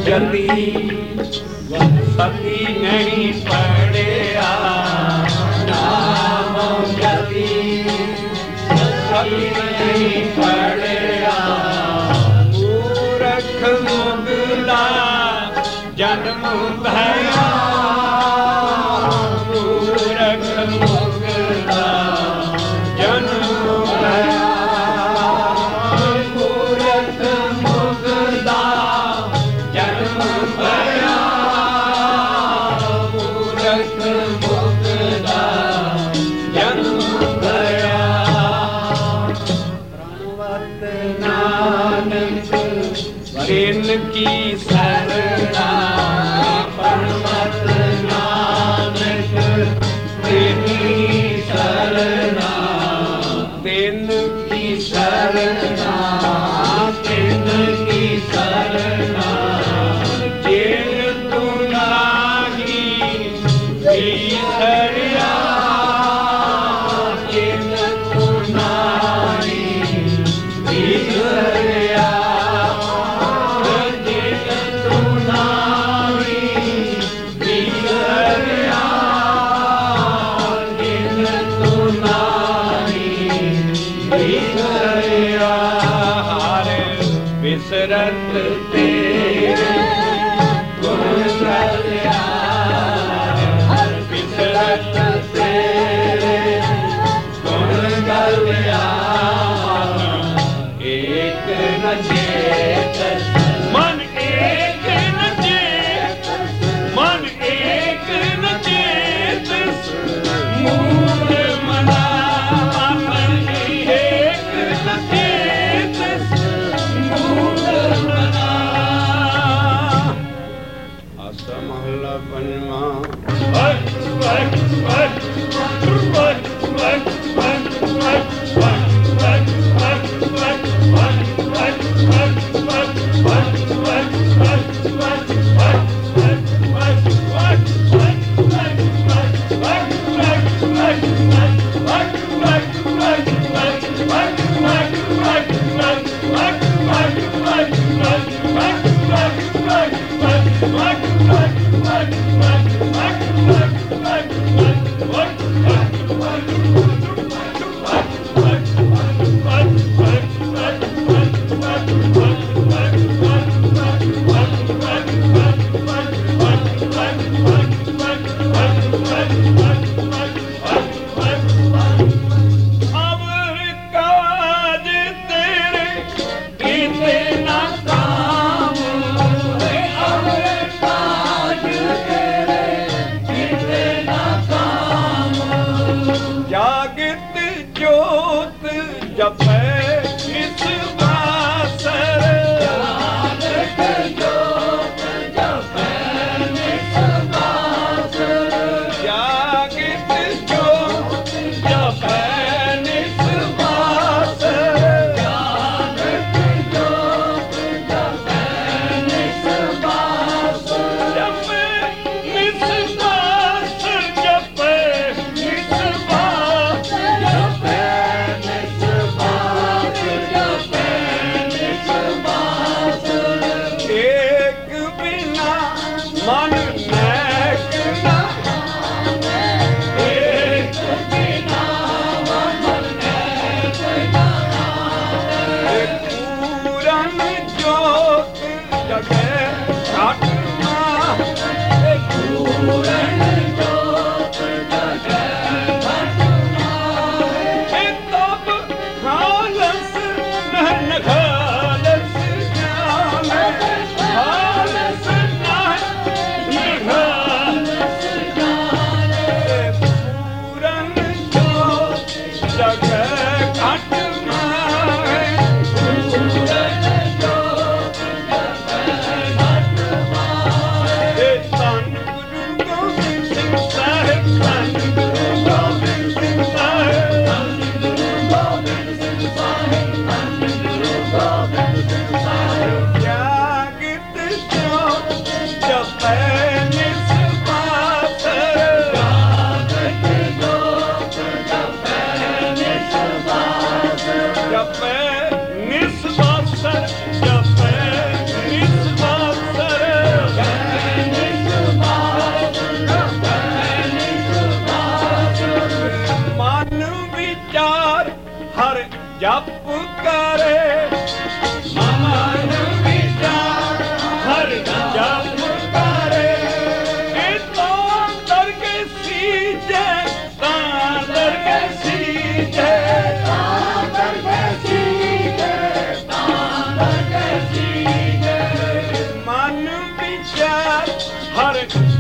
जति सती नहीं पढ़िया नाम जति सती नहीं पढ़िया मूर्ख मुगला जन्म भया मूर्ख मुगला जन्म भया मूर्ख मुगला जन्म भया मूर्ख मुगला जन्म भया प्रणवत नानक इनकी शरणा प्रणवत नानक इनकी शरणा इनकी शरणा इनकी शरणा जिन तू नाही ईश्वरिया जिन तू नाही ईश्वरिया विसरत तेरे गुण कल्याण विसरत तेरे गुण कल्याण एक न चेत मन एक न चेत मन एक न चेत मूल मना मन एक न चेत मूल मना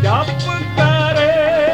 ਜਪ ਕਰੇ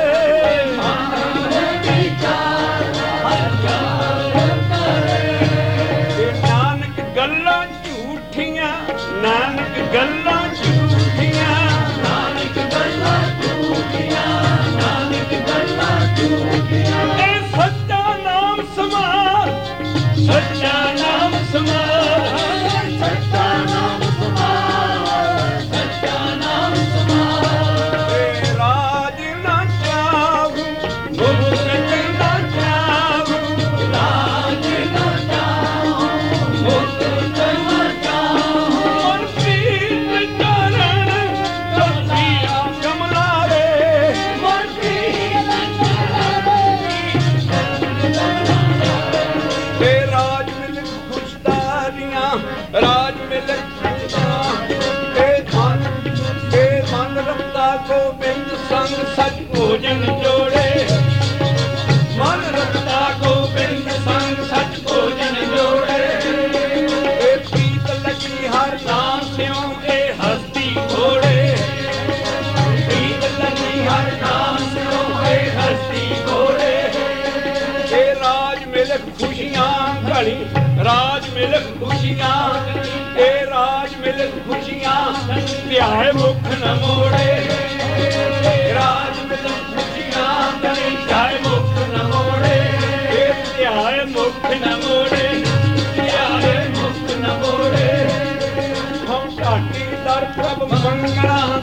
ਨਾਨਕ ਗੱਲਾਂ ਝੂਠੀਆਂ, ਨਾਨਕ ਗੱਲਾਂ ਝੂਠੀਆਂ, ਨਾਨਕ ਗੱਲਾਂ ਝੂਠੀਆਂ, ਨਾਨਕ ਗੱਲਾਂ ਝੂਠੀਆਂ। ਇਹ ਸੱਚਾ ਨਾਮ ਸਮਾਰ, ਸੱਚਾ ਨਾਮ ਸਮਾਰ, ਸੱਚਾ ਨਾਮ ਸਮਾਰ, ਸੱਚਾ ਨਾਮ ਸਮਾਰ। ਇਹ ਰਾਜ ਨਾ ਚਾਹੂੰ, ਮੁਕਤ ਨਾ ਚਾਹੂੰ, ਰਾਜ ਨਾ ਚਾਹੂੰ, ਮੁਕਤ ਨਾ ਚਾਹੂੰ। ਮਨ ਪ੍ਰੀਤ ਚਰਨ ਕਸੀਆ ਕਮਲਾਰੇ, ਮਨ ਪ੍ਰੀਤ ਤੇ ਰਾਜ ਮਿਲਕ ਖੁਸ਼ਦਾਰੀਆਂ, ਰਾਜ ਮਿਲਕ ਮਨ ਰਖਤਾ ਗੋਬਿੰਦ ਸੰਗ ਸਚ ਭੋਜਨ ਜੋੜੇ, ਮਨ ਰਖਤਾ ਗੋਬਿੰਦ ਸੰਗ ਸਚ ਭੋਜਨ ਜੋੜੇ। ਇਹ ਪ੍ਰੀਤ ਲੱਗੀ ਹਰ ਨਾਮ ਸਿਉ ਇਹ ਹਸਤੀ ਘੋੜੇ, ਪ੍ਰੀਤ ਲੱਗੀ ਹਰ ਨਾਮ ਸਿਉ ਇਹ ਹਸਤੀ ਘੋੜੇ। ਇਹ ਰਾਜ ਮਿਲਕ ਖੁਸ਼ੀਆਂ ਘੜੀ, ਰਾਜ ਮਿਲਕ ਖੁਸ਼ੀਆਂ, ਇਹ ਰਾਜ ਮਿਲਕ ਖੁਸ਼ੀਆਂ ਧਿਆਏ ਮੁਖ ਨ ਮੋੜੇ। ਰਾਜ ਮਿਲਕ ਖੁਸ਼ੀਆਂ ਧਿਆਏ ਮੁਖ ਨ ਮੋੜੇ, ਇਹ ਧਿਆਏ ਮੁਖ ਨ ਮੋੜੇ, ਧਿਆਏ ਮੁਖ ਨ ਮੋੜੇ। ਹਮ ਘਾਟੀ ਦਰ ਪ੍ਰਭ ਮੰਗਣਾ